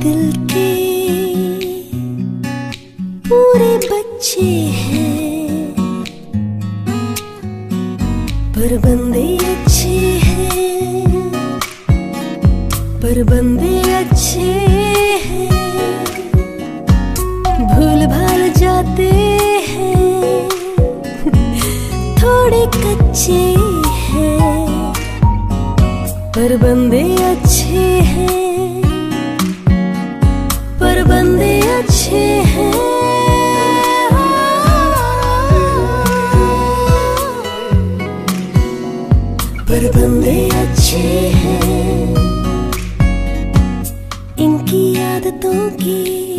दिल के पूरे बच्चे हैं, पर बंदे अच्छे हैं, पर बंदे अच्छे हैं। भूल भाल जाते हैं, थोड़े कच्चे हैं, पर बंदे अच्छे हैं, पर बंदे अच्छे हैं। पर बंदे अच्छे हैं। इनकी आदतों की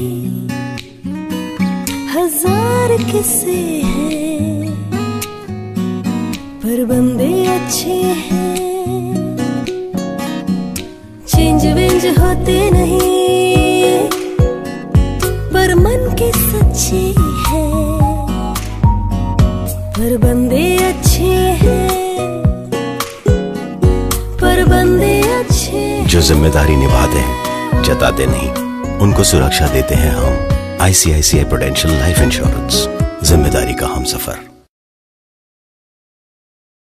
हजार किस्से हैं, पर बंदे अच्छे हैं। चेंज वेंज होते नहीं, पर मन के सच्चे हैं, पर बंदे अच्छे हैं, पर बंदे अच्छे हैं। जो जिम्मेदारी निभाते हैं, जताते नहीं, उनको सुरक्षा देते हैं हम। ICICI प्रूडेंशियल लाइफ इंश्योरेंस, जिम्मेदारी का हमसफर।